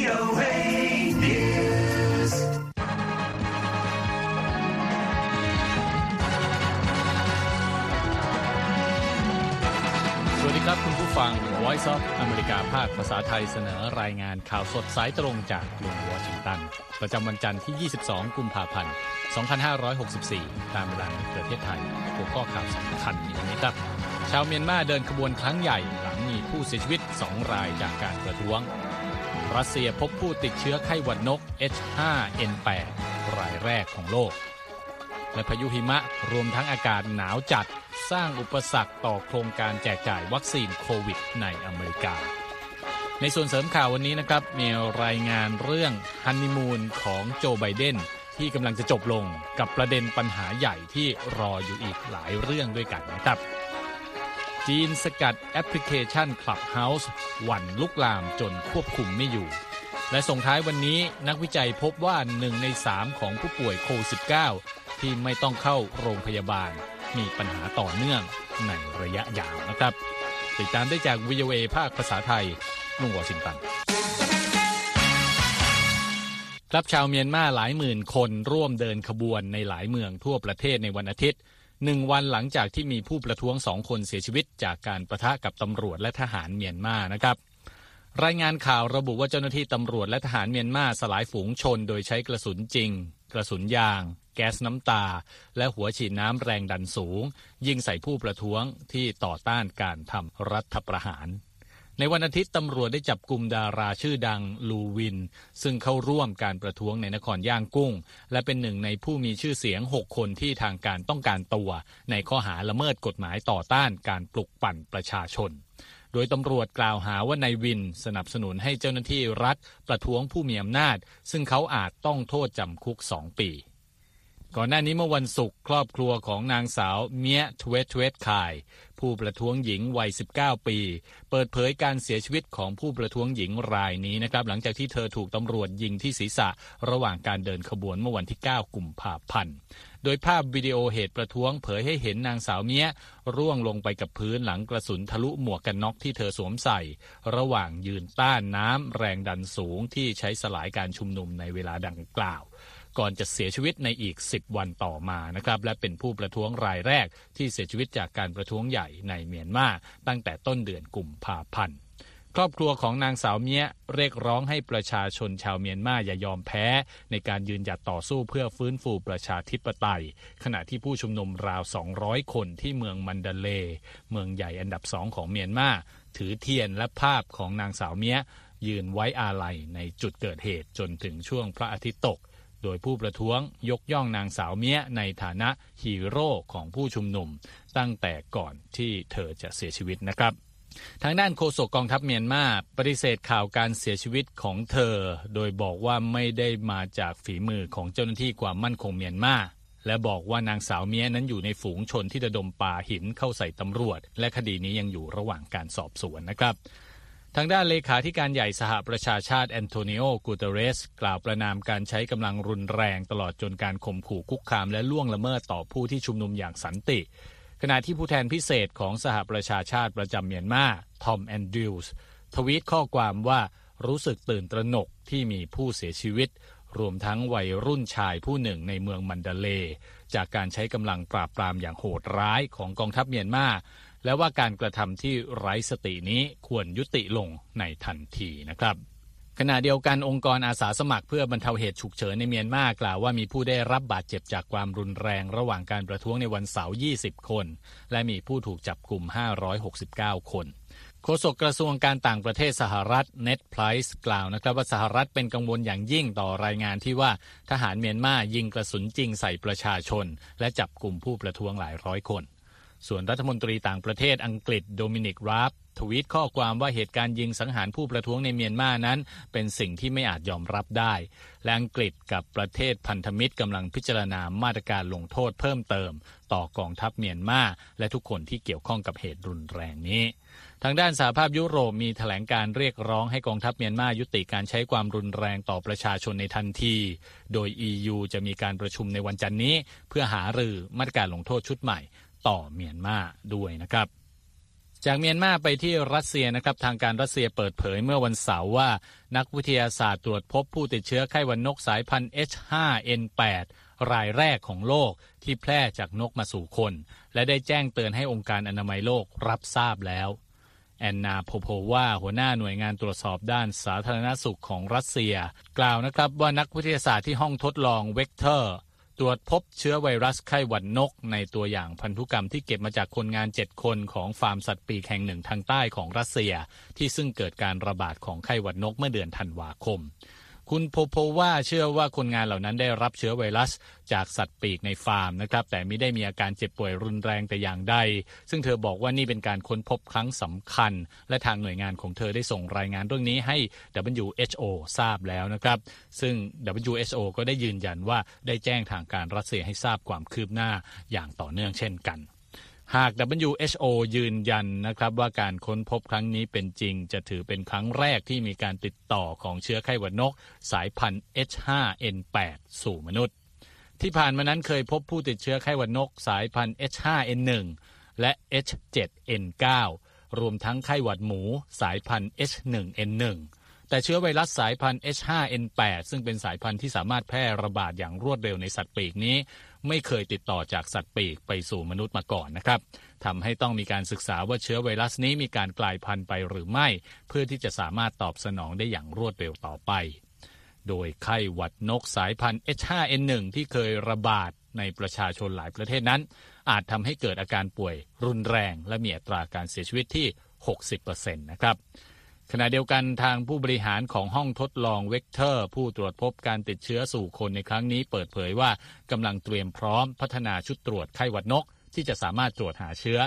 VOA News สวัสดีครับคุณผู้ฟัง Voice of อเมริกาภาคภาษาไทยเสนอรายงานข่าวสดสายตรงจากกรุงวอชิงตันประจำวันจันทร์ที่ 22 กุมภาพันธ์ 2564 ตามเวลาในประเทศไทยหัวข้อข่าวสำคัญมีดังนี้ครับชาวเมียนมาเดินขบวนครั้งใหญ่หลังมีผู้เสียชีวิต 2 รายจากการประท้วงรัสเซียพบผู้ติดเชื้อไข้หวัดนก H5N8 รายแรกของโลกและพายุหิมะรวมทั้งอากาศหนาวจัดสร้างอุปสรรคต่อโครงการแจกจ่ายวัคซีนโควิดในอเมริกาในส่วนเสริมข่าววันนี้นะครับมีรายงานเรื่องฮันนีมูนของโจไบเดนที่กำลังจะจบลงกับประเด็นปัญหาใหญ่ที่รออยู่อีกหลายเรื่องด้วยกันนะครับจีนสกัดแอปพลิเคชัน Clubhouse หวั่นลุกลามจนควบคุมไม่อยู่และส่งท้ายวันนี้นักวิจัยพบว่า1 ใน 3ของผู้ป่วยโควิด -19 ที่ไม่ต้องเข้าโรงพยาบาลมีปัญหาต่อเนื่องในระยะยาวนะครับติดตามได้จาก VOA ภาคภาษาไทยกรุงวอชิงตันครับชาวเมียนมาหลายหมื่นคนร่วมเดินขบวนในหลายเมืองทั่วประเทศในวันอาทิตย์1 วันหลังจากที่มีผู้ประท้วง2 คนเสียชีวิตจากการปะทะกับตำรวจและทหารเมียนมานะครับรายงานข่าวระบุว่าเจ้าหน้าที่ตำรวจและทหารเมียนมาสลายฝูงชนโดยใช้กระสุนจริงกระสุนยางแก๊สน้ำตาและหัวฉีดน้ำแรงดันสูงยิงใส่ผู้ประท้วงที่ต่อต้านการทำรัฐประหารในวันอาทิตย์ตำรวจได้จับกุมดาราชื่อดังลูวินซึ่งเข้าร่วมการประท้วงในนครย่างกุ้งและเป็นหนึ่งในผู้มีชื่อเสียง6 คนที่ทางการต้องการตัวในข้อหาละเมิดกฎหมายต่อต้านการปลุกปั่นประชาชนโดยตำรวจกล่าวหาว่านายวินสนับสนุนให้เจ้าหน้าที่รัฐประท้วงผู้มีอำนาจซึ่งเขาอาจต้องโทษจำคุก2 ปีก่อนหน้านี้เมื่อวันศุกร์ครอบครัวของนางสาวเมียทเวทเวทคายผู้ประท้วงหญิงวัย19 ปีเปิดเผยการเสียชีวิตของผู้ประท้วงหญิงรายนี้นะครับหลังจากที่เธอถูกตำรวจยิงที่ศีรษะระหว่างการเดินขบวนเมื่อวันที่9 กุมภาพันธ์โดยภาพวิดีโอเหตุประท้วงเผยให้เห็นนางสาวเมียร่วงลงไปกับพื้นหลังกระสุนทะลุหมวกกันน็อกที่เธอสวมใส่ระหว่างยืนต้านน้ำแรงดันสูงที่ใช้สลายการชุมนุมในเวลาดังกล่าวก่อนจะเสียชีวิตในอีก10 วันต่อมานะครับและเป็นผู้ประท้วงรายแรกที่เสียชีวิตจากการประท้วงใหญ่ในเมียนมาตั้งแต่ต้นเดือนกุมภาพันธ์ครอบครัวของนางสาวเมียเรียกร้องให้ประชาชนชาวเมียนมาอย่ายอมแพ้ในการยืนหยัดต่อสู้เพื่อฟื้นฟูประชาธิปไตยขณะที่ผู้ชุมนุมราว200 คนที่เมืองมันดาเลย์เมืองใหญ่อันดับ2ของเมียนมาถือเทียนและภาพของนางสาวเมียยืนไว้อาลัยในจุดเกิดเหตุจนถึงช่วงพระอาทิตย์ตกโดยผู้ประท้วงยกย่องนางสาวเมียในฐานะฮีโร่ของผู้ชุมนุมตั้งแต่ก่อนที่เธอจะเสียชีวิตนะครับทางด้านโฆษกกองทัพเมียนมาปฏิเสธข่าวการเสียชีวิตของเธอโดยบอกว่าไม่ได้มาจากฝีมือของเจ้าหน้าที่ความมั่นคงเมียนมาและบอกว่านางสาวเมียนั้นอยู่ในฝูงชนที่ระดมปาหินเข้าใส่ตำรวจและคดีนี้ยังอยู่ระหว่างการสอบสวนนะครับทางด้านเลขาธิการใหญ่สหประชาชาติแอนโทนิโอ กูเตเรสกล่าวประณามการใช้กำลังรุนแรงตลอดจนการข่มขู่คุกคามและล่วงละเมิดต่อผู้ที่ชุมนุมอย่างสันติขณะที่ผู้แทนพิเศษของสหประชาชาติประจำเมียนมาทอมแอนดริวส์ทวีตข้อความว่ารู้สึกตื่นตระหนกที่มีผู้เสียชีวิตรวมทั้งวัยรุ่นชายผู้หนึ่งในเมืองมันดาเลย์จากการใช้กำลังปราบปรามอย่างโหดร้ายของกองทัพเมียนมาและว่าการกระทำที่ไร้สตินี้ควรยุติลงในทันทีนะครับขณะเดียวกันองค์กรอาสาสมัครเพื่อบรรเทาเหตุฉุกเฉินในเมียนมากล่าวว่ามีผู้ได้รับบาดเจ็บจากความรุนแรงระหว่างการประท้วงในวันเสาร์20 คนและมีผู้ถูกจับกุม569 คนโฆษกกระทรวงการต่างประเทศสหรัฐเน็ดไพรส์กล่าวนะครับว่าสหรัฐเป็นกังวลอย่างยิ่งต่อรายงานที่ว่าทหารเมียนมายิงกระสุนจริงใส่ประชาชนและจับกุมผู้ประท้วงหลายร้อยคนส่วนรัฐมนตรีต่างประเทศอังกฤษโดมินิก ราฟทวีตข้อความว่าเหตุการณ์ยิงสังหารผู้ประท้วงในเมียนมานั้นเป็นสิ่งที่ไม่อาจยอมรับได้และอังกฤษกับประเทศพันธมิตรกำลังพิจารณามาตรการลงโทษเพิ่มเติมต่อกองทัพเมียนมาและทุกคนที่เกี่ยวข้องกับเหตุรุนแรงนี้ทางด้านสหภาพยุโรปมีแถลงการเรียกร้องให้กองทัพเมียนมายุติการใช้ความรุนแรงต่อประชาชนในทันทีโดย EU จะมีการประชุมในวันจันทร์นี้เพื่อหารือมาตรการลงโทษชุดใหม่ต่อเมียนมาด้วยนะครับจากเมียนมาไปที่รัสเซียนะครับทางการรัสเซียเปิดเผยเมื่อวันเสาร์ว่านักวิทยาศาสตร์ตรวจพบผู้ติดเชื้อไข้หวัดนกสายพันธุ์ H5N8 รายแรกของโลกที่แพร่จากนกมาสู่คนและได้แจ้งเตือนให้องค์การอนามัยโลกรับทราบแล้วแอนนาโพโพวาหัวหน้าหน่วยงานตรวจสอบด้านสาธารณสุขของรัสเซียกล่าวนะครับว่านักวิทยาศาสตร์ที่ห้องทดลองเวกเตอร์ตรวจพบเชื้อไวรัสไข้หวัดนกในตัวอย่างพันธุกรรมที่เก็บมาจากคนงาน7คนของฟาร์มสัตว์ปีกแห่งหนึ่งทางใต้ของรัสเซียที่ซึ่งเกิดการระบาดของไข้หวัดนกเมื่อเดือนธันวาคมคุณโพโพวาเชื่อว่าคนงานเหล่านั้นได้รับเชื้อไวรัสจากสัตว์ปีกในฟาร์มนะครับแต่ไม่ได้มีอาการเจ็บป่วยรุนแรงแต่อย่างใดซึ่งเธอบอกว่านี่เป็นการค้นพบครั้งสำคัญและทางหน่วยงานของเธอได้ส่งรายงานเรื่องนี้ให้ WHO ทราบแล้วนะครับซึ่ง WHO ก็ได้ยืนยันว่าได้แจ้งทางการรัสเซียให้ทราบความคืบหน้าอย่างต่อเนื่องเช่นกันหาก WHO ยืนยันนะครับว่าการค้นพบครั้งนี้เป็นจริงจะถือเป็นครั้งแรกที่มีการติดต่อของเชื้อไข้หวัดนกสายพันธุ์ H5N8 สู่มนุษย์ที่ผ่านมานั้นเคยพบผู้ติดเชื้อไข้หวัดนกสายพันธุ์ H5N1 และ H7N9 รวมทั้งไข้หวัดหมูสายพันธุ์ H1N1 แต่เชื้อไวรัสสายพันธุ์ H5N8 ซึ่งเป็นสายพันธุ์ที่สามารถแพร่ระบาดอย่างรวดเร็วในสัตว์ปีกนี้ไม่เคยติดต่อจากสัตว์ปีกไปสู่มนุษย์มาก่อนนะครับทำให้ต้องมีการศึกษาว่าเชื้อไวรัสนี้มีการกลายพันธุ์ไปหรือไม่เพื่อที่จะสามารถตอบสนองได้อย่างรวดเร็วต่อไปโดยไข้หวัดนกสายพันธุ์ H5N1 ที่เคยระบาดในประชาชนหลายประเทศนั้นอาจทำให้เกิดอาการป่วยรุนแรงและมีอัตราการเสียชีวิตที่ 60% นะครับขณะเดียวกันทางผู้บริหารของห้องทดลองเวกเตอร์ผู้ตรวจพบการติดเชื้อสู่คนในครั้งนี้เปิดเผยว่ากำลังเตรียมพร้อมพัฒนาชุดตรวจไข้หวัดนกที่จะสามารถตรวจหาเชื้อ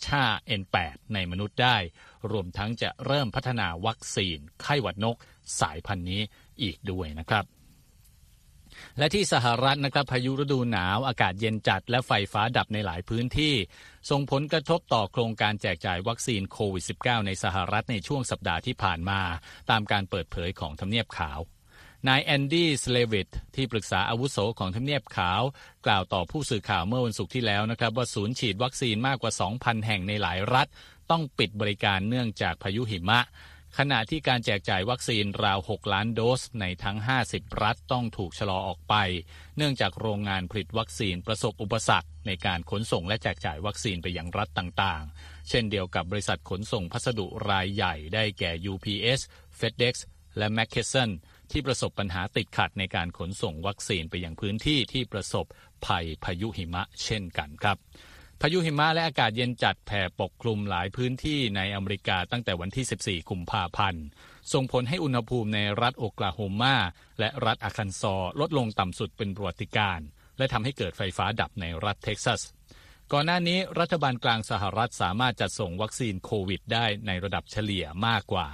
H5N8 ในมนุษย์ได้รวมทั้งจะเริ่มพัฒนาวัคซีนไข้หวัดนกสายพันธุ์นี้อีกด้วยนะครับและที่สหรัฐนะครับพายุฤดูหนาวอากาศเย็นจัดและไฟฟ้าดับในหลายพื้นที่ส่งผลกระทบต่อโครงการแจกจ่ายวัคซีนโควิด -19 ในสหรัฐในช่วงสัปดาห์ที่ผ่านมาตามการเปิดเผยของทำเนียบขาวนายแอนดี้สเลวิตที่ปรึกษาอาวุโสของทำเนียบขาวกล่าวต่อผู้สื่อข่าวเมื่อวันศุกร์ที่แล้วนะครับว่าศูนย์ฉีดวัคซีนมากกว่า 2,000 แห่งในหลายรัฐต้องปิดบริการเนื่องจากพายุหิมะขณะที่การแจกจ่ายวัคซีนราว 6 ล้านโดสในทั้ง 50 รัฐต้องถูกชะลอออกไปเนื่องจากโรงงานผลิตวัคซีนประสบอุปสรรคในการขนส่งและแจกจ่ายวัคซีนไปยังรัฐต่างๆเช่นเดียวกับบริษัทขนส่งพัสดุรายใหญ่ได้แก่ UPS, FedEx และ McKesson ที่ประสบปัญหาติดขัดในการขนส่งวัคซีนไปยังพื้นที่ที่ประสบภัยพายุหิมะเช่นกันครับพายุหิมะและอากาศเย็นจัดแผ่ปกคลุมหลายพื้นที่ในอเมริกาตั้งแต่วันที่ 14 กุมภาพันธ์ส่งผลให้อุณหภูมิในรัฐโอกลาโฮมาและรัฐอาคันซอลดลงต่ำสุดเป็นประวัติการณ์และทำให้เกิดไฟฟ้าดับในรัฐเท็กซัสก่อนหน้านี้รัฐบาลกลางสหรัฐสามารถจัดส่งวัคซีนโควิดได้ในระดับเฉลี่ยมากกว่า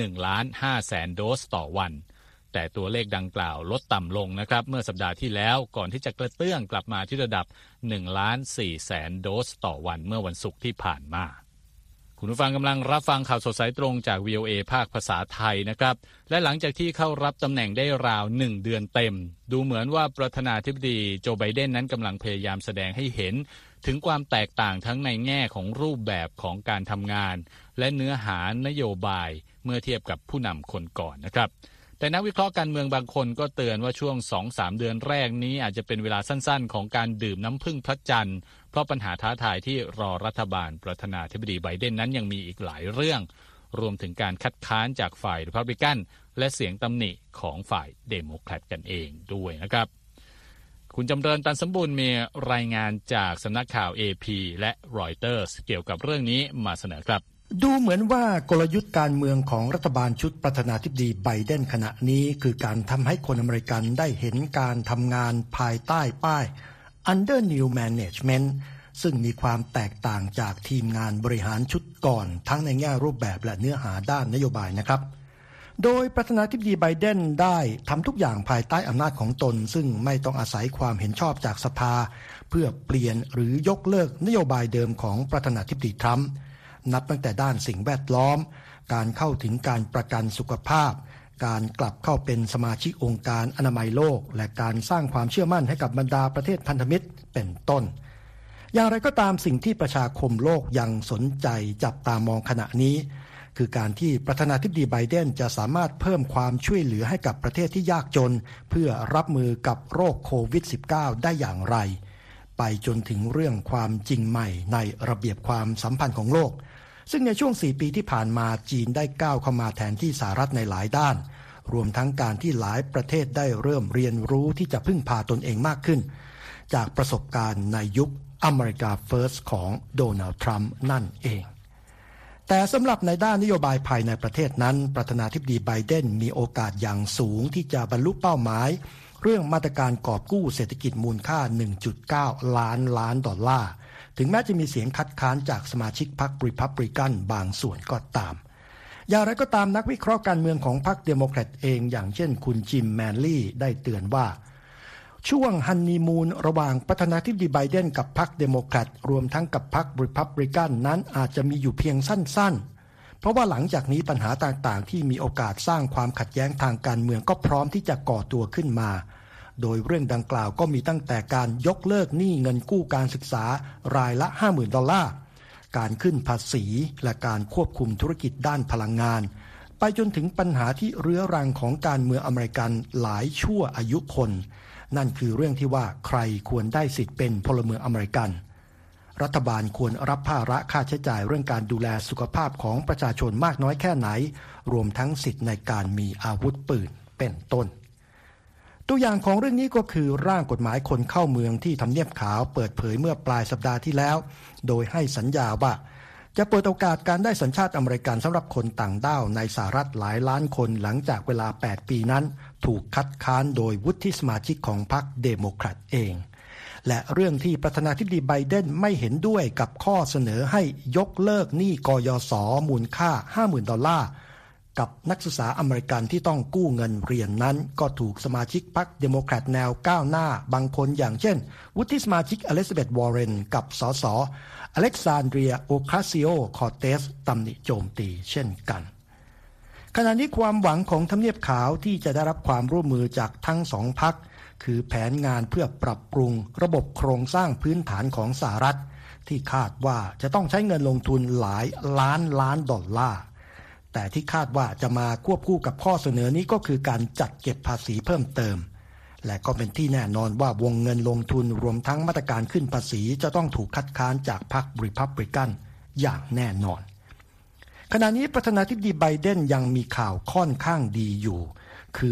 1,500,000 โดสต่อวันแต่ตัวเลขดังกล่าวลดต่ำลงนะครับเมื่อสัปดาห์ที่แล้วก่อนที่จะกระเตื้องกลับมาที่ระดับ 1,400,000 โดสต่อวันเมื่อวันศุกร์ที่ผ่านมาคุณผู้ฟังกำลังรับฟังข่าวสดสายตรงจาก VOA ภาคภาษาไทยนะครับและหลังจากที่เข้ารับตำแหน่งได้ราว1เดือนเต็มดูเหมือนว่าประธานาธิบดีโจไบเดนนั้นกำลังพยายามแสดงให้เห็นถึงความแตกต่างทั้งในแง่ของรูปแบบของการทำงานและเนื้อหานโยบายเมื่อเทียบกับผู้นำคนก่อนนะครับแต่นักวิเคราะห์การเมืองบางคนก็เตือนว่าช่วง 2-3 เดือนแรกนี้อาจจะเป็นเวลาสั้นๆของการดื่มน้ำผึ้งพระจันทร์เพราะปัญหาท้าทายที่รอรัฐบาลประธานาธิบดีไบเดนนั้นยังมีอีกหลายเรื่องรวมถึงการคัดค้านจากฝ่ายรีพับลิกันและเสียงตำหนิของฝ่ายเดโมแครตกันเองด้วยนะครับคุณจำเริญตันสมบูรณ์มีรายงานจากสำนักข่าว AP และ Reuters เกี่ยวกับเรื่องนี้มาเสนอครับดูเหมือนว่ากลยุทธ์การเมืองของรัฐบาลชุดประธานาธิบดีไบเดนขณะนี้คือการทำให้คนอเมริกันได้เห็นการทำงานภายใต้ป้าย Under New Management ซึ่งมีความแตกต่างจากทีมงานบริหารชุดก่อนทั้งในแง่รูปแบบและเนื้อหาด้านนโยบายนะครับโดยประธานาธิบดีไบเดนได้ทำทุกอย่างภายใต้อำนาจของตนซึ่งไม่ต้องอาศัยความเห็นชอบจากสภาเพื่อเปลี่ยนหรือยกเลิกนโยบายเดิมของประธานาธิบดีทรัมป์นับตั้งแต่ด้านสิ่งแวดล้อมการเข้าถึงการประกันสุขภาพการกลับเข้าเป็นสมาชิกองค์การอนามัยโลกและการสร้างความเชื่อมั่นให้กับบรรดาประเทศพันธมิตรเป็นต้นอย่างไรก็ตามสิ่งที่ประชาคมโลกยังสนใจจับตามองขณะนี้คือการที่ประธานาธิบดีไบเดนจะสามารถเพิ่มความช่วยเหลือให้กับประเทศที่ยากจนเพื่อรับมือกับโรคโควิด -19 ได้อย่างไรไปจนถึงเรื่องความจริงใหม่ในระเบียบความสัมพันธ์ของโลกซึ่งในช่วง4 ปีที่ผ่านมาจีนได้ก้าวเข้ามาแทนที่สหรัฐในหลายด้านรวมทั้งการที่หลายประเทศได้เริ่มเรียนรู้ที่จะพึ่งพาตนเองมากขึ้นจากประสบการณ์ในยุคอเมริกาเฟิร์สของโดนัลด์ทรัมป์นั่นเองแต่สำหรับในด้านนโยบายภายในประเทศนั้นประธานาธิบดีไบเดนมีโอกาสอย่างสูงที่จะบรรลุเป้าหมายเรื่องมาตรการกอบกู้เศรษฐกิจมูลค่า 1.9 ล้านดอลลาร์ถึงแม้จะมีเสียงคัดค้านจากสมาชิกพรรครีพับลิกันบางส่วนก็ตามอย่างไรก็ตามนักวิเคราะห์การเมืองของพรรคเดโมแครตเองอย่างเช่นคุณจิมแมนลี่ได้เตือนว่าช่วงฮันนีมูนระหว่างประธานาธิบดีไบเดนกับพรรคเดโมแครตรวมทั้งกับพรรครีพับลิกันนั้นอาจจะมีอยู่เพียงสั้นๆเพราะว่าหลังจากนี้ปัญหาต่างๆที่มีโอกาสสร้างความขัดแย้งทางการเมืองก็พร้อมที่จะก่อตัวขึ้นมาโดยเรื่องดังกล่าวก็มีตั้งแต่การยกเลิกหนี้เงินกู้การศึกษารายละ 50,000 ดอลลาร์การขึ้นภาษีและการควบคุมธุรกิจด้านพลังงานไปจนถึงปัญหาที่เรื้อรังของการเมืองอเมริกันหลายชั่วอายุคนนั่นคือเรื่องที่ว่าใครควรได้สิทธิ์เป็นพลเมืองอเมริกันรัฐบาลควรรับภาระค่าใช้จ่ายเรื่องการดูแลสุขภาพของประชาชนมากน้อยแค่ไหนรวมทั้งสิทธิ์ในการมีอาวุธปืนเป็นต้นตัวอย่างของเรื่องนี้ก็คือร่างกฎหมายคนเข้าเมืองที่ทำเนียบขาวเปิดเผยเมื่อปลายสัปดาห์ที่แล้วโดยให้สัญญาว่าจะเปิดโอกาสการได้สัญชาติอเมริกันสำหรับคนต่างด้าวในสหรัฐหลายล้านคนหลังจากเวลา8 ปีนั้นถูกคัดค้านโดยวุฒิสมาชิกของพรรคเดโมแครตเองและเรื่องที่ประธานาธิบดีไบเดนไม่เห็นด้วยกับข้อเสนอให้ยกเลิกหนี้กยศมูลค่า 50,000 ดอลลาร์กับนักศึกษาอเมริกันที่ต้องกู้เงินเรียนนั้นก็ถูกสมาชิกพรรคเดโมแครตแนวก้าวหน้าบางคนอย่างเช่นวุฒิสมาชิกอลิซาเบธวอร์เรนกับสสอเล็กซานเดรียโอคาซิโอคอร์เตสตำหนิโจมตีเช่นกันขณะนี้ความหวังของทำเนียบขาวที่จะได้รับความร่วมมือจากทั้งสองพรรคคือแผนงานเพื่อปรับปรุงระบบโครงสร้างพื้นฐานของสหรัฐที่คาดว่าจะต้องใช้เงินลงทุนหลายล้านดอลลาร์แต่ที่คาดว่าจะมาควบคู่กับข้อเสนอนี้ก็คือการจัดเก็บภาษีเพิ่มเติมและก็เป็นที่แน่นอนว่าวงเงินลงทุนรวมทั้งมาตรการขึ้นภาษีจะต้องถูกคัดค้านจากพรรครีพับลิกันอย่างแน่นอนขณะนี้ประธานาธิบดีไบเดนยังมีข่าวค่อนข้างดีอยู่คือ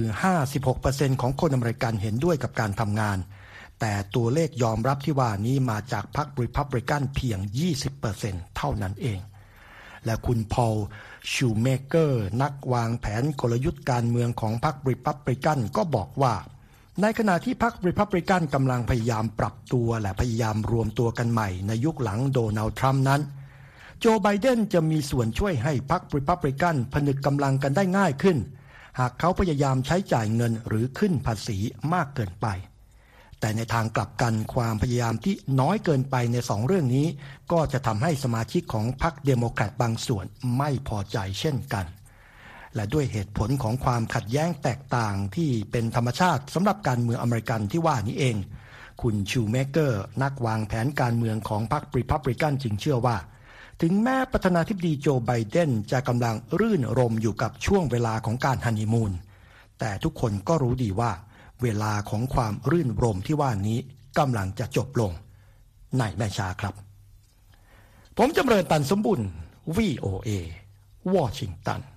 56% ของคนอเมริกันเห็นด้วยกับการทำงานแต่ตัวเลขยอมรับที่ว่านี้มาจากพรรครีพับลิกันเพียง 20% เท่านั้นเองและคุณพอลชูเมเกอร์นักวางแผนกลยุทธ์การเมืองของพรรครีพับลิกันก็บอกว่าในขณะที่พรรครีพับลิกันกำลังพยายามปรับตัวและพยายามรวมตัวกันใหม่ในยุคหลังโดนัลด์ทรัมป์นั้นโจไบเดนจะมีส่วนช่วยให้พรรครีพับลิกันผนึกกำลังกันได้ง่ายขึ้นหากเขาพยายามใช้จ่ายเงินหรือขึ้นภาษีมากเกินไปแต่ในทางกลับกันความพยายามที่น้อยเกินไปใน2เรื่องนี้ก็จะทำให้สมาชิกของพรรคเดโมแครตบางส่วนไม่พอใจเช่นกันและด้วยเหตุผลของความขัดแย้งแตกต่างที่เป็นธรรมชาติสำหรับการเมืองอเมริกันที่ว่านี้เองคุณชูเมเกอร์นักวางแผนการเมืองของพรรครีพับลิกันจึงเชื่อว่าถึงแม้ประธานาธิบดีโจไบเดนจะกำลังรื่นรมอยู่กับช่วงเวลาของการฮันนีมูนแต่ทุกคนก็รู้ดีว่าเวลาของความรื่นรมที่ว่านี้กำลังจะจบลงในไม่ช้าครับผมจำเริญตันสมบุญ VOA วอชิงตัน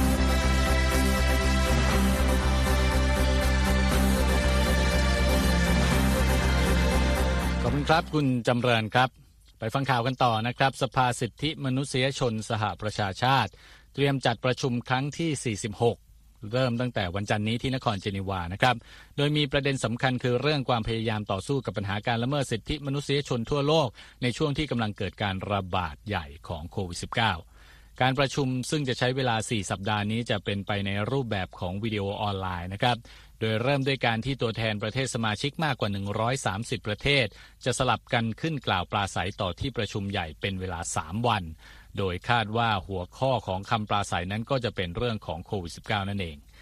ขอบคุณครับคุณจำเริญครับไปฟังข่าวกันต่อนะครับสภาสิทธิมนุษยชนสหประชาชาติเตรียมจัดประชุมครั้งที่46เริ่มตั้งแต่วันจันทร์นี้ที่นครเจนีวานะครับโดยมีประเด็นสำคัญคือเรื่องความพยายามต่อสู้กับปัญหาการละเมิดสิทธิมนุษยชนทั่วโลกในช่วงที่กำลังเกิดการระบาดใหญ่ของโควิด -19 การประชุมซึ่งจะใช้เวลา4สัปดาห์นี้จะเป็นไปในรูปแบบของวิดีโอออนไลน์นะครับโดยเริ่มด้วยการที่ตัวแทนประเทศสมาชิกมากกว่า130ประเทศจะสลับกันขึ้นกล่าวปราศัยต่อที่ประชุมใหญ่เป็นเวลา3วันโดยคาดว่าหัวข้อของคำปราศัยนั้นก็จะเป็นเรื่องของโควิด -19 นั่นเอง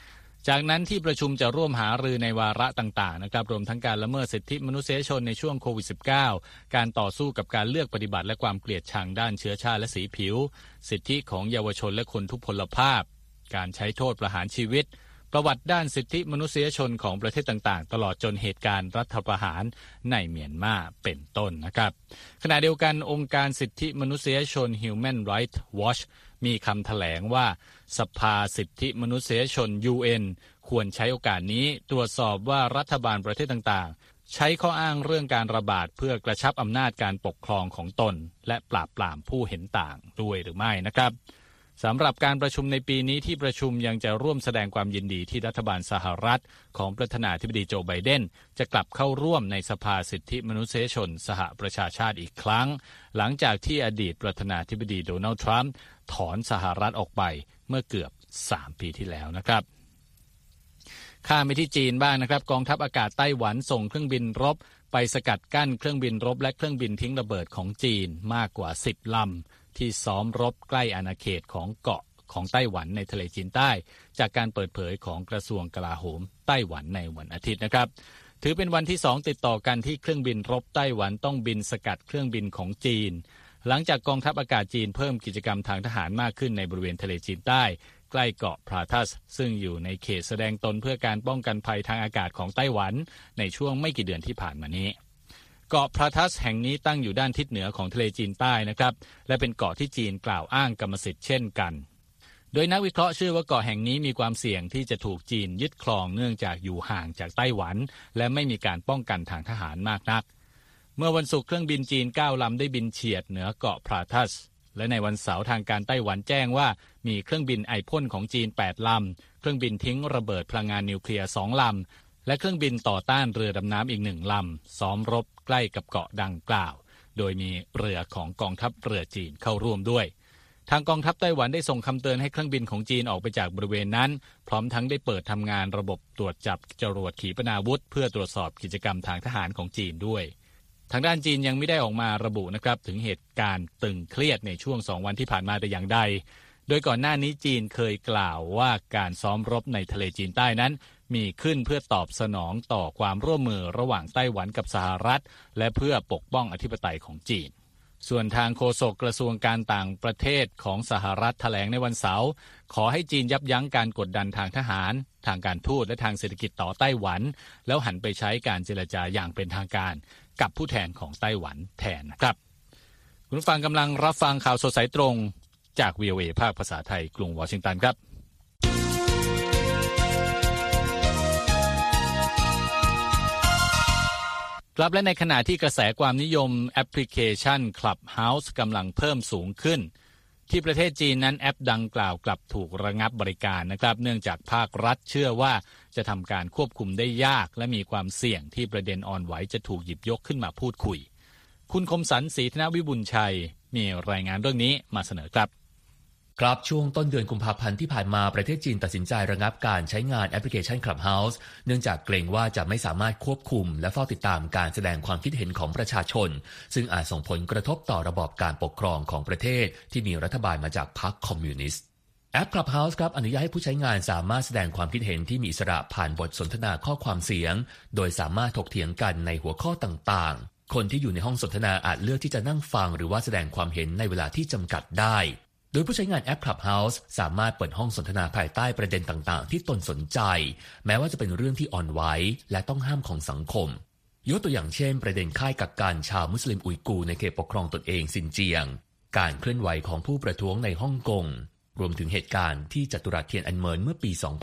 จากนั้นที่ประชุมจะร่วมหารือในวาระต่างๆนะครับรวมทั้งการละเมิดสิทธิมนุษยชนในช่วงโควิด -19 การต่อสู้กับการเลือกปฏิบัติและความเกลียดชังด้านเชื้อชาติและสีผิวสิทธิของเยาวชนและคนทุพพลภาพการใช้โทษประหารชีวิตประวัติด้านสิทธิมนุษยชนของประเทศต่างๆตลอดจนเหตุการณ์รัฐประหารในเมียนมาเป็นต้นนะครับขณะเดียวกันองค์การสิทธิมนุษยชน Human Rights Watch มีคำแถลงว่าสภาสิทธิมนุษยชน UN ควรใช้โอกาสนี้ตรวจสอบว่ารัฐบาลประเทศต่างๆใช้ข้ออ้างเรื่องการระบาดเพื่อกระชับอำนาจการปกครองของตนและปราบปรามผู้เห็นต่างด้วยหรือไม่นะครับสำหรับการประชุมในปีนี้ที่ประชุมยังจะร่วมแสดงความยินดีที่รัฐบาลสหรัฐของประธานาธิบดีโจไบเดนจะกลับเข้าร่วมในสภาสิทธิมนุษยชนสหประชาชาติอีกครั้งหลังจากที่อดีตประธานาธิบดีโดนัลด์ทรัมป์ถอนสหรัฐออกไปเมื่อเกือบ3 ปีที่แล้วนะครับข้ามไปที่จีนบ้างนะครับกองทัพอากาศไต้หวันส่งเครื่องบินรบไปสกัดกั้นเครื่องบินรบและเครื่องบินทิ้งระเบิดของจีนมากกว่า10 ลำที่ซ้อมรบใกล้อาณาเขตของเกาะของไต้หวันในทะเลจีนใต้จากการเปิดเผยของกระทรวงกลาโหมไต้หวันในวันอาทิตย์นะครับถือเป็นวันที่2ติดต่อกันที่เครื่องบินรบไต้หวันต้องบินสกัดเครื่องบินของจีนหลังจากกองทัพอากาศจีนเพิ่มกิจกรรมทางทหารมากขึ้นในบริเวณทะเลจีนใต้ใกล้เกาะพราทัสซึ่งอยู่ในเขตแสดงตนเพื่อการป้องกันภัยทางอากาศของไต้หวันในช่วงไม่กี่เดือนที่ผ่านมานี้เกาะพราทัสแห่งนี้ตั้งอยู่ด้านทิศเหนือของทะเลจีนใต้นะครับและเป็นเกาะที่จีนกล่าวอ้างกรรมสิทธิ์เช่นกันโดยนักวิเคราะห์เชื่อว่าเกาะแห่งนี้มีความเสี่ยงที่จะถูกจีนยึดครองเนื่องจากอยู่ห่างจากไต้หวันและไม่มีการป้องกันทางทหารมากนักเมื่อวันศุกร์เครื่องบินจีน9 ลำได้บินเฉียดเหนือเกาะพราทัสและในวันเสาร์ทางการไต้หวันแจ้งว่ามีเครื่องบินไอพ่นของจีน8 ลำเครื่องบินทิ้งระเบิดพลังงานนิวเคลียร์2 ลำและเครื่องบินต่อต้านเรือดำน้ำอีก1 ลำซ้อมรบใกล้กับเกาะดังกล่าวโดยมีเรือของกองทัพเรือจีนเข้าร่วมด้วยทางกองทัพไต้หวันได้ส่งคำเตือนให้เครื่องบินของจีนออกไปจากบริเวณนั้นพร้อมทั้งได้เปิดทำงานระบบตรวจจับจรวดขีปนาวุธเพื่อตรวจสอบกิจกรรมทางทหารของจีนด้วยทางด้านจีนยังไม่ได้ออกมาระบุนะครับถึงเหตุการณ์ตึงเครียดในช่วง2 วันที่ผ่านมาแต่อย่างใดโดยก่อนหน้านี้จีนเคยกล่าวว่าการซ้อมรบในทะเลจีนใต้นั้นมีขึ้นเพื่อตอบสนองต่อความร่วมมือระหว่างไต้หวันกับสหรัฐและเพื่อปกป้องอธิปไตยของจีนส่วนทางโฆษกกระทรวงการต่างประเทศของสหรัฐแถลงในวันเสาร์ขอให้จีนยับยั้งการกดดันทางทหารทางการทูตและทางเศรษฐกิจต่อไต้หวันแล้วหันไปใช้การเจรจาอย่างเป็นทางการกับผู้แทนของไต้หวันแทนนะครับคุณผู้ฟังกำลังรับฟังข่าวสดสายตรงจาก VOA ภาคภาษาไทยกรุงวอชิงตันครับครับและในขณะที่กระแสความนิยมแอปพลิเคชัน Clubhouse กำลังเพิ่มสูงขึ้นที่ประเทศจีนนั้นแอปดังกล่าวกลับถูกระงับบริการนะครับเนื่องจากภาครัฐเชื่อว่าจะทำการควบคุมได้ยากและมีความเสี่ยงที่ประเด็นอ่อนไหวจะถูกหยิบยกขึ้นมาพูดคุยคุณคมสันต์ศรีธนวิบุญชัยมีรายงานเรื่องนี้มาเสนอครับครับช่วงต้นเดือนกุมภาพันธ์ที่ผ่านมาประเทศจีนตัดสินใจระงับการใช้งานแอปพลิเคชัน Clubhouse เนื่องจากเกรงว่าจะไม่สามารถควบคุมและเฝ้าติดตามการแสดงความคิดเห็นของประชาชนซึ่งอาจส่งผลกระทบต่อระบอบการปกครองของประเทศที่มีรัฐบาลมาจากพรรคคอมมิวนิสต์แอป Clubhouse ครับอนุญาตให้ผู้ใช้งานสามารถแสดงความคิดเห็นที่มีอิสระผ่านบทสนทนาข้อความเสียงโดยสามารถถกเถียงกันในหัวข้อต่างๆคนที่อยู่ในห้องสนทนาอาจเลือกที่จะนั่งฟังหรือว่าแสดงความเห็นในเวลาที่จำกัดได้โดยผู้ใช้งานแอป Clubhouse สามารถเปิดห้องสนทนาภายใต้ประเด็นต่างๆที่ตนสนใจแม้ว่าจะเป็นเรื่องที่อ่อนไหวและต้องห้ามของสังคมยกตัวอย่างเช่นประเด็นค่ายกักกันชาวมุสลิมอุยกูร์ในเขตปกครองตนเองซินเจียงการเคลื่อนไหวของผู้ประท้วงในฮ่องกงรวมถึงเหตุการณ์ที่จัตุรัสเทียนอันเหมินเมื่อปี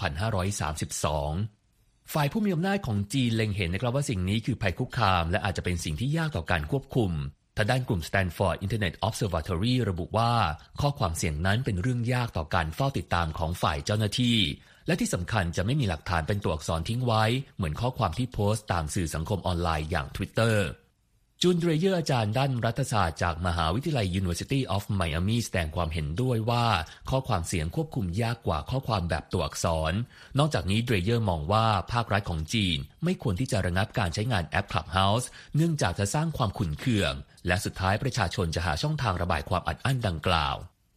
2532 ฝ่ายผู้มีอำนาจของจีนเล็งเห็นนะครับว่าสิ่งนี้คือภัยคุกคามและอาจจะเป็นสิ่งที่ยากต่อการควบคุมทางด้านกลุ่ม Stanford Internet Observatory ระบุว่าข้อความเสี่ยงนั้นเป็นเรื่องยากต่อการเฝ้าติดตามของฝ่ายเจ้าหน้าที่และที่สำคัญจะไม่มีหลักฐานเป็นตัวอักษรทิ้งไว้เหมือนข้อความที่โพสต์ตามสื่อสังคมออนไลน์อย่าง Twitter จูน เดรเยอร์อาจารย์ด้านรัฐศาสตร์จากมหาวิทยาลัย University of Miami แสดงความเห็นด้วยว่าข้อความเสียงควบคุมยากกว่าข้อความแบบตัวอักษรนอกจากนี้เดรเยอร์มองว่าภาครัฐของจีนไม่ควรที่จะระงับการใช้งานแอป Clubhouse เนื่องจากจะสร้างความขุ่นเคืองและสุดท้ายประชาชนจะหาช่องทางระบายความอัดอั้นดังกล่าว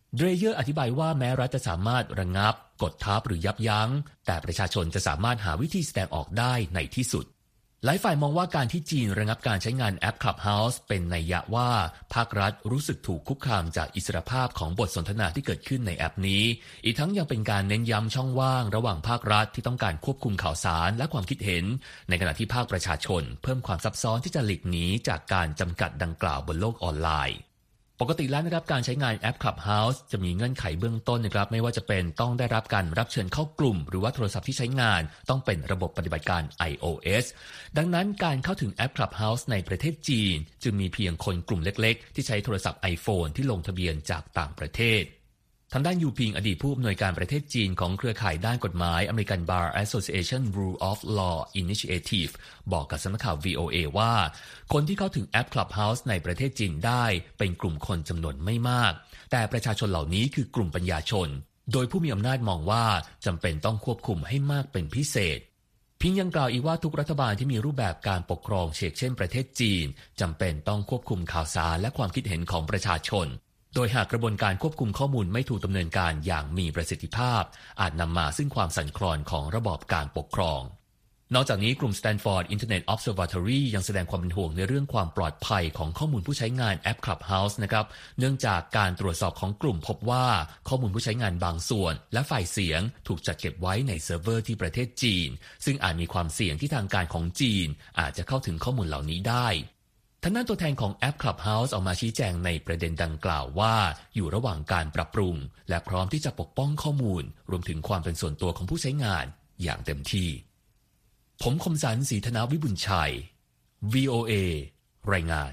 เดรเยอร์อธิบายว่าแม้รัฐจะสามารถระงับกดทับหรือยับยั้งแต่ประชาชนจะสามารถหาวิธีแสดงออกได้ในที่สุดหลายฝ่ายมองว่าการที่จีนระงับการใช้งานแอป Clubhouse เป็นนัยยะว่าภาครัฐรู้สึกถูกคุกคามจากอิสรภาพของบทสนทนาที่เกิดขึ้นในแอปนี้อีกทั้งยังเป็นการเน้นย้ำช่องว่างระหว่างภาครัฐที่ต้องการควบคุมข่าวสารและความคิดเห็นในขณะที่ภาคประชาชนเพิ่มความซับซ้อนที่จะหลีกหนีจากการจำกัดดังกล่าวบนโลกออนไลน์ปกติแล้วนะครับการใช้งานแอป Clubhouse จะมีเงื่อนไขเบื้องต้นนะครับไม่ว่าจะเป็นต้องได้รับการรับเชิญเข้ากลุ่มหรือว่าโทรศัพท์ที่ใช้งานต้องเป็นระบบปฏิบัติการ iOS ดังนั้นการเข้าถึงแอป Clubhouse ในประเทศจีนจึงมีเพียงคนกลุ่มเล็กๆที่ใช้โทรศัพท์ iPhone ที่ลงทะเบียนจากต่างประเทศทางด้านยูพิงอดีตผู้อำนวยการประเทศจีนของเครือข่ายด้านกฎหมาย American Bar Association Rule of Law Initiative บอกกับสำนักข่าว VOA ว่าคนที่เข้าถึงแอป Clubhouse ในประเทศจีนได้เป็นกลุ่มคนจำนวนไม่มากแต่ประชาชนเหล่านี้คือกลุ่มปัญญาชนโดยผู้มีอำนาจมองว่าจำเป็นต้องควบคุมให้มากเป็นพิเศษพิงยังกล่าวอีกว่าทุกรัฐบาลที่มีรูปแบบการปกครองเช่นประเทศจีนจำเป็นต้องควบคุมข่าวสารและความคิดเห็นของประชาชนโดยหากกระบวนการควบคุมข้อมูลไม่ถูกดำเนินการอย่างมีประสิทธิภาพอาจนำมาซึ่งความสั่นคลอนของระบอบการปกครองนอกจากนี้กลุ่ม Stanford Internet Observatory ยังแสดงความเป็นห่วงในเรื่องความปลอดภัยของข้อมูลผู้ใช้งานแอป Clubhouse นะครับเนื่องจากการตรวจสอบของกลุ่มพบว่าข้อมูลผู้ใช้งานบางส่วนและไฟล์เสียงถูกจัดเก็บไว้ในเซิร์ฟเวอร์ที่ประเทศจีนซึ่งอาจมีความเสี่ยงที่ทางการของจีนอาจจะเข้าถึงข้อมูลเหล่านี้ได้ทางด้านตัวแทนของแอป Clubhouse ออกมาชี้แจงในประเด็นดังกล่าวว่าอยู่ระหว่างการปรับปรุงและพร้อมที่จะปกป้องข้อมูลรวมถึงความเป็นส่วนตัวของผู้ใช้งานอย่างเต็มที่ผมคมสันต์ ศรีธนวิบุญชัย VOA รายงาน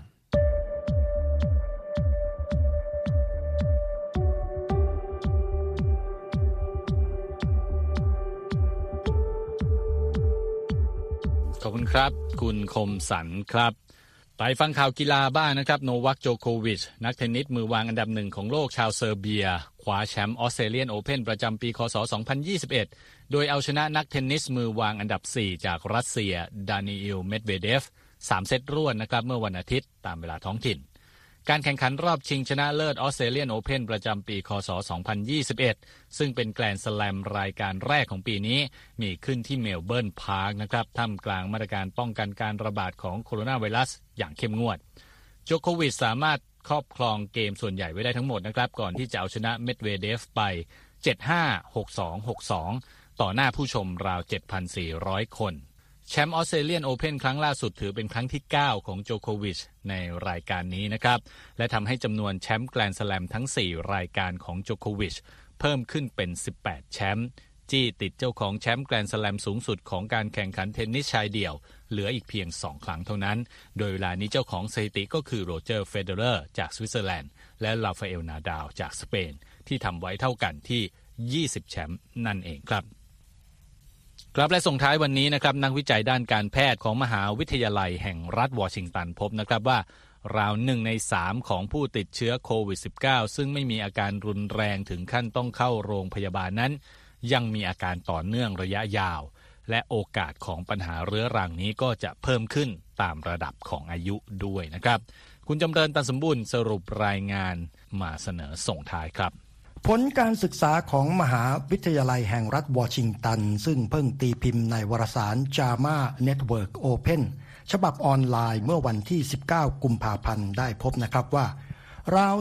ขอบคุณครับคุณคมสันต์ครับไปฟังข่าวกีฬาบ้างนะครับโนวัค โจโควิชนักเทนนิสมือวางอันดับหนึ่งของโลกชาวเซอร์เบียคว้าแชมป์ออสเตรเลียนโอเพ่นประจำปีคศ 2021 โดยเอาชนะนักเทนนิสมือวางอันดับ 4 จากรัสเซียดานิอิล เมดเวเดฟ 3 เซตรวดนะครับเมื่อวันอาทิตย์ตามเวลาท้องถิ่นการแข่งขันรอบชิงชนะเลิศออสเตรเลียนโอเพ่นประจำปีคศ 2021 ซึ่งเป็นแกรนด์สแลมรายการแรกของปีนี้มีขึ้นที่เมลเบิร์นพาร์คนะครับท่ามกลางมาตรการป้องกันการระบาดของโคโรนาไวรัสอย่างเข้มงวดโจโควิชสามารถครอบครองเกมส่วนใหญ่ไว้ได้ทั้งหมดนะครับก่อนที่จะเอาชนะเมดเวเดฟไป 7-5 6-2 6-2 ต่อหน้าผู้ชมราว 7,400 คนแชมป์ออสเตรเลียนโอเพ่นครั้งล่าสุดถือเป็นครั้งที่ 9 ของโจโควิชในรายการนี้นะครับและทำให้จำนวนแชมป์แกรนด์สแลมทั้ง 4 รายการของโจโควิชเพิ่มขึ้นเป็น 18 แชมป์จี้ติดเจ้าของแชมป์แกรนด์สแลมสูงสุดของการแข่งขันเทนนิสชายเดี่ยวเหลืออีกเพียง 2 ครั้งเท่านั้นโดยเวลานี้เจ้าของสถิติก็คือโรเจอร์ เฟเดอเรอร์จากสวิตเซอร์แลนด์และราฟาเอล นาดาลจากสเปนที่ทำไว้เท่ากันที่ 20 แชมป์นั่นเองครับและส่งท้ายวันนี้นะครับนักวิจัยด้านการแพทย์ของมหาวิทยาลัยแห่งรัฐวอชิงตันพบนะครับว่าราว1 ใน 3ของผู้ติดเชื้อโควิด -19 ซึ่งไม่มีอาการรุนแรงถึงขั้นต้องเข้าโรงพยาบาลนั้นยังมีอาการต่อเนื่องระยะยาวและโอกาสของปัญหาเรื้อรังนี้ก็จะเพิ่มขึ้นตามระดับของอายุด้วยนะครับคุณจำเริญ ตันสมบูรณ์สรุปรายงานมาเสนอส่งท้ายครับผลการศึกษาของมหาวิทยาลัยแห่งรัฐวอชิงตันซึ่งเพิ่งตีพิมพ์ในวารสาร JAMA Network Open ฉบับออนไลน์เมื่อวันที่ 19 กุมภาพันธ์ได้พบนะครับว่าราว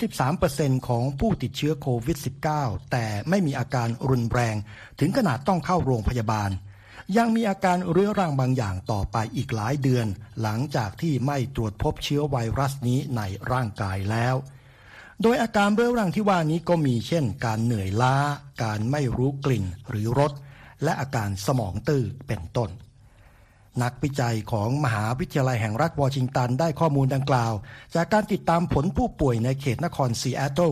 33% ของผู้ติดเชื้อโควิด -19 แต่ไม่มีอาการรุนแรงถึงขนาดต้องเข้าโรงพยาบาลยังมีอาการเรื้อรังบางอย่างต่อไปอีกหลายเดือนหลังจากที่ไม่ตรวจพบเชื้อไวรัสนี้ในร่างกายแล้วโดยอาการเรื้อรังที่ว่านี้ก็มีเช่นการเหนื่อยล้าการไม่รู้กลิ่นหรือรสและอาการสมองตื้อเป็นต้นนักวิจัยของมหาวิทยาลัยแห่งรัฐวอชิงตันได้ข้อมูลดังกล่าวจากการติดตามผลผู้ป่วยในเขตนครซีแอตเทิล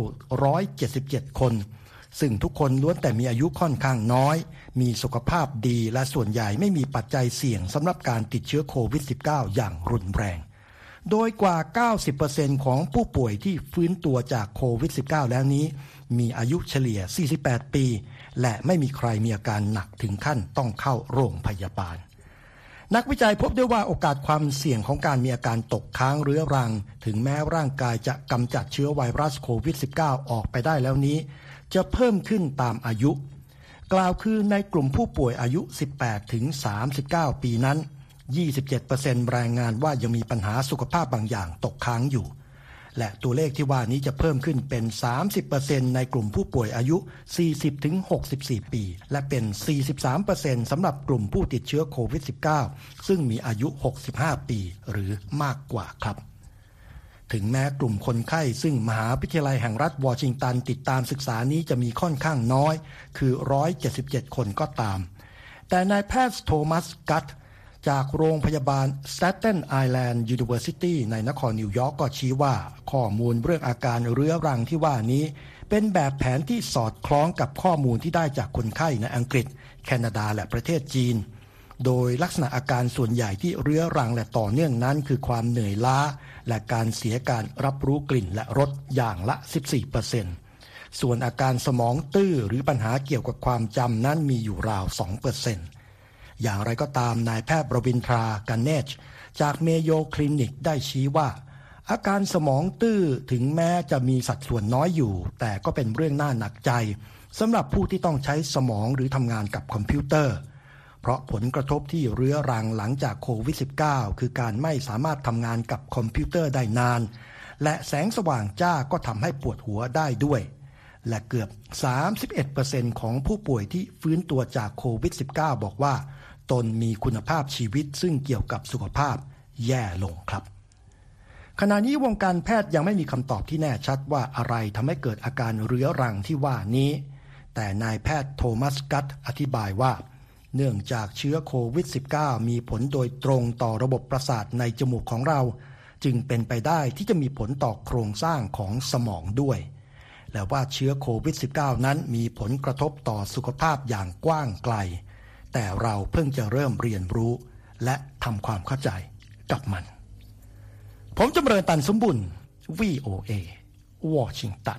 177 คนซึ่งทุกคนล้วนแต่มีอายุค่อนข้างน้อยมีสุขภาพดีและส่วนใหญ่ไม่มีปัจจัยเสี่ยงสำหรับการติดเชื้อโควิด -19 อย่างรุนแรงโดยกว่า 90% ของผู้ป่วยที่ฟื้นตัวจากโควิด -19 แล้วนี้มีอายุเฉลี่ย 48 ปีและไม่มีใครมีอาการหนักถึงขั้นต้องเข้าโรงพยาบาลนักวิจัยพบด้วยว่าโอกาสความเสี่ยงของการมีอาการตกค้างเรื้อรังถึงแม้ร่างกายจะกำจัดเชื้อไวรัสโควิด -19 ออกไปได้แล้วนี้จะเพิ่มขึ้นตามอายุกล่าวคือในกลุ่มผู้ป่วยอายุ 18 ถึง 39 ปีนั้น 27% รายงานว่ายังมีปัญหาสุขภาพบางอย่างตกค้างอยู่และตัวเลขที่ว่านี้จะเพิ่มขึ้นเป็น 30% ในกลุ่มผู้ป่วยอายุ 40 ถึง 64 ปีและเป็น 43% สำหรับกลุ่มผู้ติดเชื้อโควิด -19 ซึ่งมีอายุ 65 ปีหรือมากกว่าครับถึงแม้กลุ่มคนไข้ซึ่งมหาวิทยาลัยแห่งรัฐวอชิงตันติดตามศึกษานี้จะมีค่อนข้างน้อยคือ 177 คนก็ตามแต่นายแพทย์โทมัสกัตจากโรงพยาบาล Staten Island University ในนครนิวยอร์กก็ชี้ว่าข้อมูลเรื่องอาการเรื้อรังที่ว่านี้เป็นแบบแผนที่สอดคล้องกับข้อมูลที่ได้จากคนไข้ในอังกฤษแคนาดาและประเทศจีนโดยลักษณะอาการส่วนใหญ่ที่เรื้อรังและต่อเนื่องนั้นคือความเหนื่อยล้าและการเสียการรับรู้กลิ่นและรสอย่างละ 14% ส่วนอาการสมองตื้อหรือปัญหาเกี่ยวกับความจำนั้นมีอยู่ราว 2%อย่างไรก็ตามนายแพทย์รวินทรากันเนชจากเมโยคลินิกได้ชี้ว่าอาการสมองตื้อถึงแม้จะมีสัดส่วนน้อยอยู่แต่ก็เป็นเรื่องน่าหนักใจสำหรับผู้ที่ต้องใช้สมองหรือทำงานกับคอมพิวเตอร์เพราะผลกระทบที่เรื้อรังหลังจากโควิด -19 คือการไม่สามารถทำงานกับคอมพิวเตอร์ได้นานและแสงสว่างจ้าก็ทำให้ปวดหัวได้ด้วยและเกือบ 31% ของผู้ป่วยที่ฟื้นตัวจากโควิด -19 บอกว่าตนมีคุณภาพชีวิตซึ่งเกี่ยวกับสุขภาพแย่ลงครับขณะนี้วงการแพทย์ยังไม่มีคำตอบที่แน่ชัดว่าอะไรทำให้เกิดอาการเรื้อรังที่ว่านี้แต่นายแพทย์โทมัสกัตอธิบายว่าเนื่องจากเชื้อโควิด -19 มีผลโดยตรงต่อระบบประสาทในจมูกของเราจึงเป็นไปได้ที่จะมีผลต่อโครงสร้างของสมองด้วยและว่าเชื้อโควิด -19 นั้นมีผลกระทบต่อสุขภาพอย่างกว้างไกลแต่เราเพิ่งจะเริ่มเรียนรู้และทำความเข้าใจกับมันผมจำเริญตันสมบุญ VOA วอชิงตัน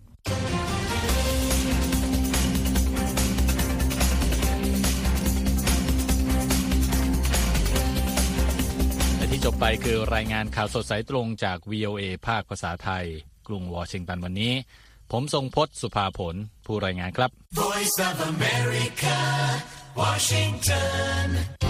ที่จบไปคือรายงานข่าวสดสายตรงจาก VOA ภาคภาษาไทยกรุงวอชิงตันวันนี้ผมทรงพจน์สุภาผลผู้รายงานครับ Voice of America Washington